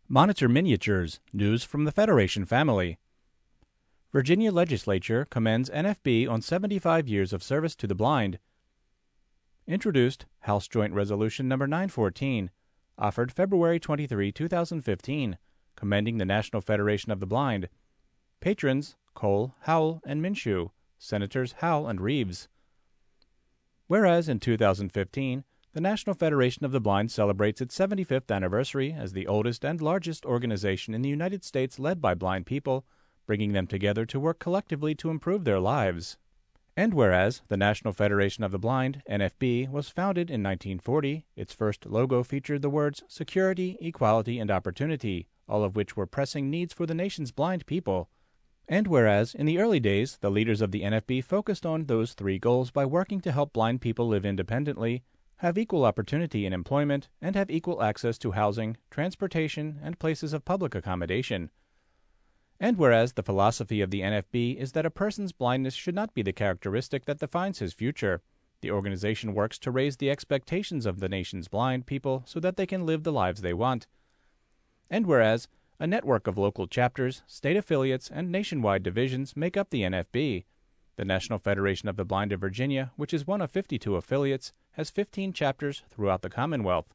Monitor Miniatures, news from the Federation family. Virginia Legislature commends NFB on 75 years of service to the blind. Introduced House Joint Resolution No. 914, offered February 23, 2015, commending the National Federation of the Blind. Patrons Cole, Howell, and Minshew. Senators Howell and Reeves. Whereas in 2015, the National Federation of the Blind celebrates its 75th anniversary as the oldest and largest organization in the United States led by blind people, bringing them together to work collectively to improve their lives. And whereas the National Federation of the Blind, NFB, was founded in 1940, its first logo featured the words security, equality, and opportunity, all of which were pressing needs for the nation's blind people. And whereas, in the early days, the leaders of the NFB focused on those three goals by working to help blind people live independently, have equal opportunity in employment, and have equal access to housing, transportation, and places of public accommodation. And whereas the philosophy of the NFB is that a person's blindness should not be the characteristic that defines his future, the organization works to raise the expectations of the nation's blind people so that they can live the lives they want. And whereas a network of local chapters, state affiliates, and nationwide divisions make up the NFB. The National Federation of the Blind of Virginia, which is one of 52 affiliates, has 15 chapters throughout the Commonwealth.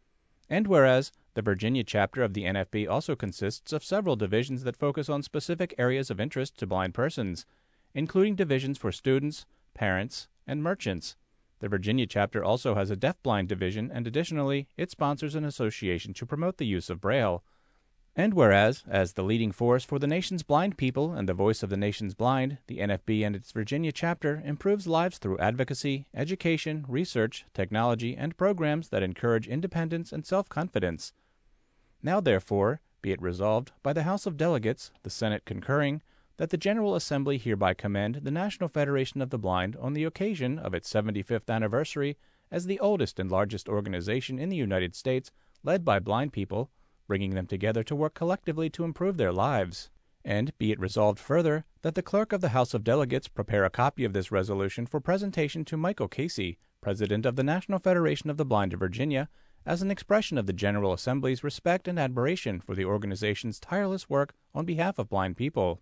And whereas the Virginia chapter of the NFB also consists of several divisions that focus on specific areas of interest to blind persons, including divisions for students, parents, and merchants. The Virginia chapter also has a deafblind division, and additionally, it sponsors an association to promote the use of Braille. And whereas, as the leading force for the nation's blind people and the voice of the nation's blind, the NFB and its Virginia chapter improves lives through advocacy, education, research, technology, and programs that encourage independence and self-confidence. Now, therefore, be it resolved by the House of Delegates, the Senate concurring, that the General Assembly hereby commend the National Federation of the Blind on the occasion of its 75th anniversary as the oldest and largest organization in the United States led by blind people, bringing them together to work collectively to improve their lives. And be it resolved further that the Clerk of the House of Delegates prepare a copy of this resolution for presentation to Michael Casey, President of the National Federation of the Blind of Virginia, as an expression of the General Assembly's respect and admiration for the organization's tireless work on behalf of blind people.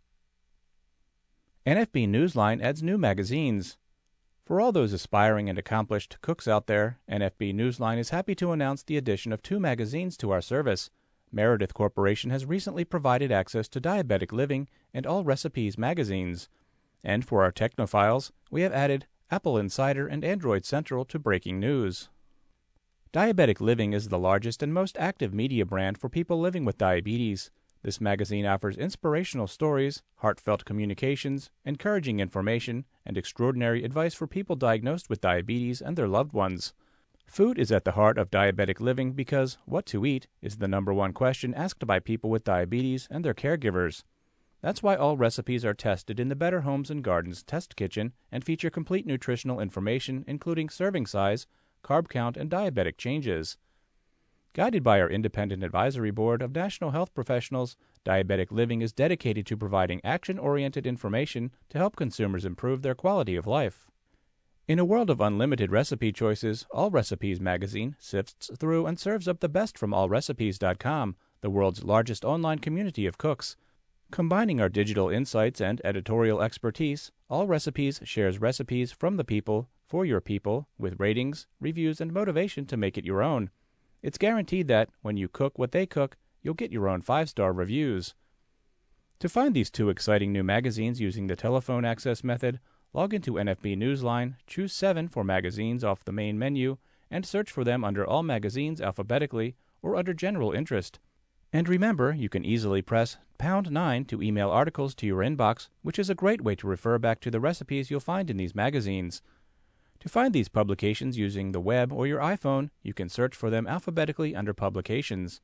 NFB Newsline adds new magazines. For all those aspiring and accomplished cooks out there, NFB Newsline is happy to announce the addition of 2 magazines to our service. Meredith Corporation has recently provided access to Diabetic Living and All Recipes magazines. And for our technophiles, we have added Apple Insider and Android Central to Breaking News. Diabetic Living is the largest and most active media brand for people living with diabetes. This magazine offers inspirational stories, heartfelt communications, encouraging information, and extraordinary advice for people diagnosed with diabetes and their loved ones. Food is at the heart of diabetic living because what to eat is the #1 question asked by people with diabetes and their caregivers. That's why all recipes are tested in the Better Homes and Gardens test kitchen and feature complete nutritional information including serving size, carb count, and diabetic changes. Guided by our independent advisory board of national health professionals, Diabetic Living is dedicated to providing action-oriented information to help consumers improve their quality of life. In a world of unlimited recipe choices, All Recipes magazine sifts through and serves up the best from allrecipes.com, the world's largest online community of cooks. Combining our digital insights and editorial expertise, All Recipes shares recipes from the people, for your people, with ratings, reviews, and motivation to make it your own. It's guaranteed that, when you cook what they cook, you'll get your own 5-star reviews. To find these 2 exciting new magazines using the telephone access method, log into NFB Newsline, choose 7 for magazines off the main menu, and search for them under All Magazines alphabetically or under General Interest. And remember, you can easily press #9 to email articles to your inbox, which is a great way to refer back to the recipes you'll find in these magazines. To find these publications using the web or your iPhone, you can search for them alphabetically under Publications.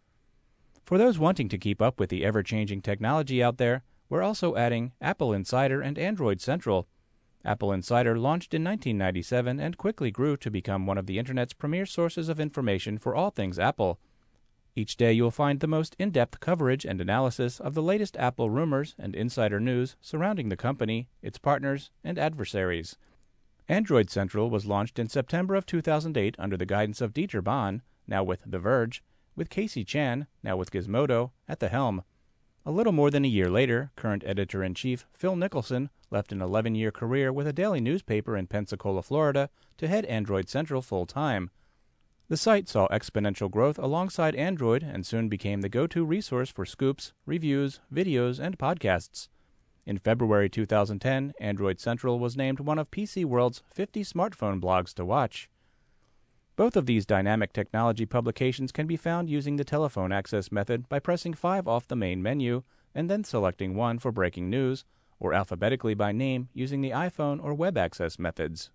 For those wanting to keep up with the ever-changing technology out there, we're also adding Apple Insider and Android Central. Apple Insider launched in 1997 and quickly grew to become one of the Internet's premier sources of information for all things Apple. Each day you'll find the most in-depth coverage and analysis of the latest Apple rumors and insider news surrounding the company, its partners, and adversaries. Android Central was launched in September of 2008 under the guidance of Dieter Bohn, now with The Verge, with Casey Chan, now with Gizmodo, at the helm. A little more than a year later, current editor-in-chief Phil Nicholson left an 11-year career with a daily newspaper in Pensacola, Florida, to head Android Central full-time. The site saw exponential growth alongside Android and soon became the go-to resource for scoops, reviews, videos, and podcasts. In February 2010, Android Central was named one of PC World's 50 smartphone blogs to watch. Both of these dynamic technology publications can be found using the telephone access method by pressing 5 off the main menu and then selecting 1 for breaking news, or alphabetically by name using the iPhone or web access methods.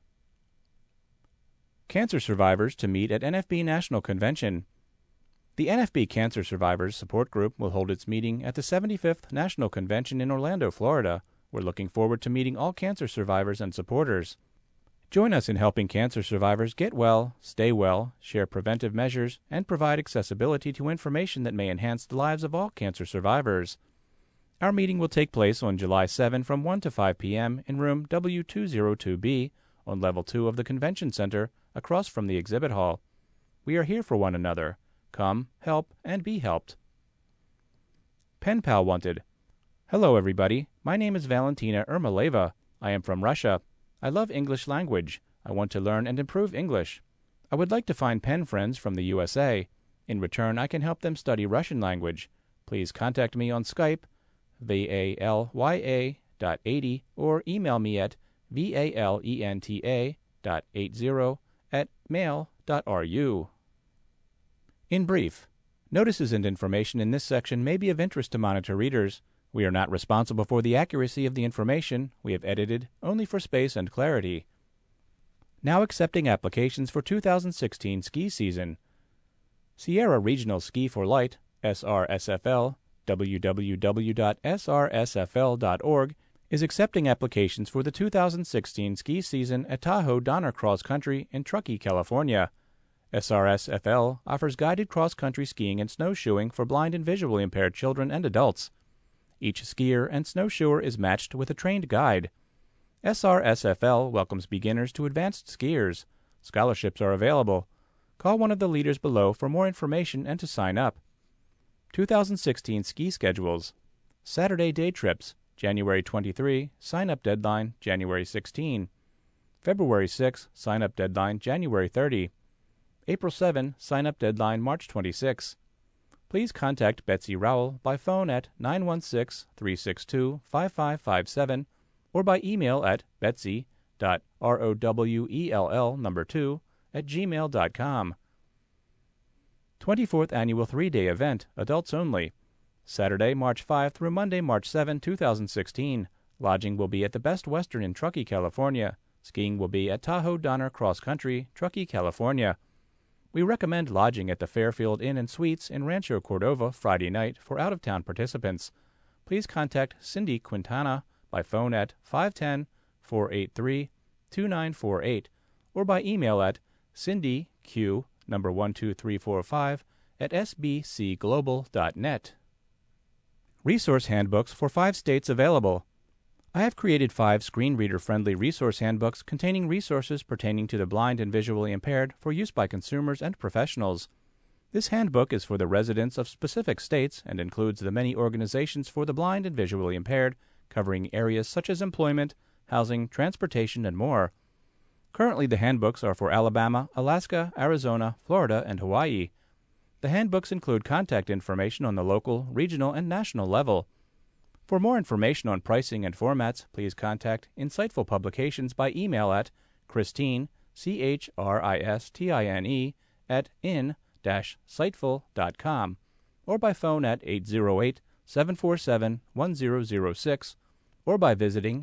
Cancer survivors to meet at NFB National Convention. The NFB Cancer Survivors Support Group will hold its meeting at the 75th National Convention in Orlando, Florida. We're looking forward to meeting all cancer survivors and supporters. Join us in helping cancer survivors get well, stay well, share preventive measures, and provide accessibility to information that may enhance the lives of all cancer survivors. Our meeting will take place on July 7 from 1 to 5 p.m. in room W202B on level 2 of the Convention Center across from the exhibit hall. We are here for one another. Come, help, and be helped. Pen Pal Wanted. Hello, everybody. My name is Valentina Ermoleva. I am from Russia. I love English language. I want to learn and improve English. I would like to find pen friends from the USA. In return, I can help them study Russian language. Please contact me on Skype, valya.80, or email me at valenta.80@mail.ru. In brief, notices and information in this section may be of interest to monitor readers. We are not responsible for the accuracy of the information we have edited only for space and clarity. Now accepting applications for 2016 ski season. Sierra Regional Ski for Light, SRSFL, www.srsfl.org, is accepting applications for the 2016 ski season at Tahoe Donner Cross Country in Truckee, California. SRSFL offers guided cross-country skiing and snowshoeing for blind and visually impaired children and adults. Each skier and snowshoer is matched with a trained guide. SRSFL welcomes beginners to advanced skiers. Scholarships are available. Call one of the leaders below for more information and to sign up. 2016 ski schedules. Saturday day trips, January 23, sign-up deadline, January 16. February 6, sign-up deadline, January 30. April 7, sign-up deadline, March 26. Please contact Betsy Rowell by phone at 916-362-5557 or by email at betsy.rowell2@gmail.com. 24th Annual 3-Day Event, Adults Only. Saturday, March 5 through Monday, March 7, 2016. Lodging will be at the Best Western in Truckee, California. Skiing will be at Tahoe Donner Cross Country, Truckee, California. We recommend lodging at the Fairfield Inn and Suites in Rancho Cordova Friday night for out-of-town participants. Please contact Cindy Quintana by phone at 510-483-2948 or by email at cindyq12345@sbcglobal.net. Resource handbooks for 5 states available. I have created 5 screen reader-friendly resource handbooks containing resources pertaining to the blind and visually impaired for use by consumers and professionals. This handbook is for the residents of specific states and includes the many organizations for the blind and visually impaired, covering areas such as employment, housing, transportation, and more. Currently, the handbooks are for Alabama, Alaska, Arizona, Florida, and Hawaii. The handbooks include contact information on the local, regional, and national level. For more information on pricing and formats, please contact Insightful Publications by email at Christine, CHRISTINE, @in-sightful.com or by phone at 808-747-1006 or by visiting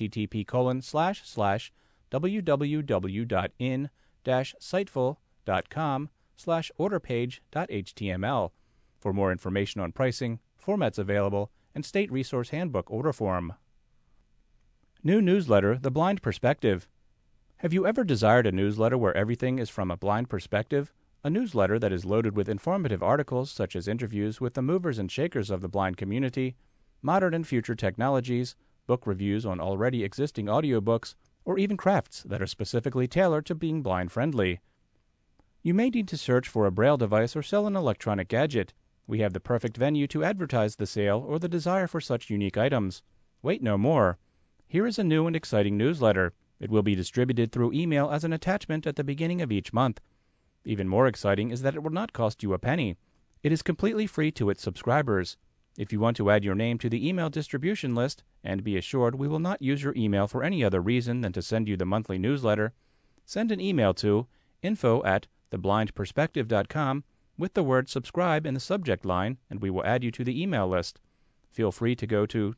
http://www.in-sightful.com/orderpage.html for more information on pricing, formats available, and State Resource Handbook order form. New newsletter, The Blind Perspective. Have you ever desired a newsletter where everything is from a blind perspective? A newsletter that is loaded with informative articles such as interviews with the movers and shakers of the blind community, modern and future technologies, book reviews on already existing audiobooks, or even crafts that are specifically tailored to being blind-friendly. You may need to search for a Braille device or sell an electronic gadget. We have the perfect venue to advertise the sale or the desire for such unique items. Wait no more. Here is a new and exciting newsletter. It will be distributed through email as an attachment at the beginning of each month. Even more exciting is that it will not cost you a penny. It is completely free to its subscribers. If you want to add your name to the email distribution list, and be assured we will not use your email for any other reason than to send you the monthly newsletter, send an email to info@theblindperspective.com with the word subscribe in the subject line, and we will add you to the email list. Feel free to go to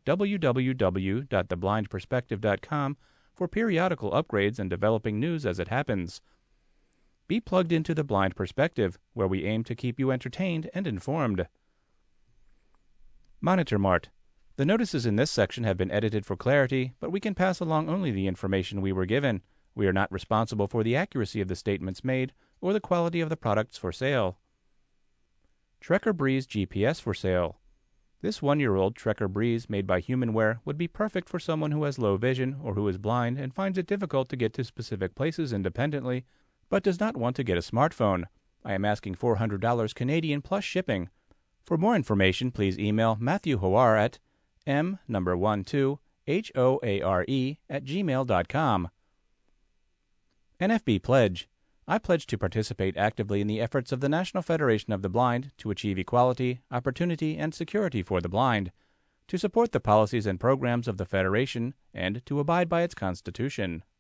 www.theblindperspective.com for periodical upgrades and developing news as it happens. Be plugged into The Blind Perspective, where we aim to keep you entertained and informed. Monitor Mart. The notices in this section have been edited for clarity, but we can pass along only the information we were given. We are not responsible for the accuracy of the statements made or the quality of the products for sale. Trekker Breeze GPS for sale. This 1-year-old Trekker Breeze made by Humanware would be perfect for someone who has low vision or who is blind and finds it difficult to get to specific places independently, but does not want to get a smartphone. I am asking $400 Canadian plus shipping. For more information, please email Matthew Hoare at m12hoare@gmail.com. NFB Pledge. I pledge to participate actively in the efforts of the National Federation of the Blind to achieve equality, opportunity, and security for the blind, to support the policies and programs of the Federation, and to abide by its Constitution.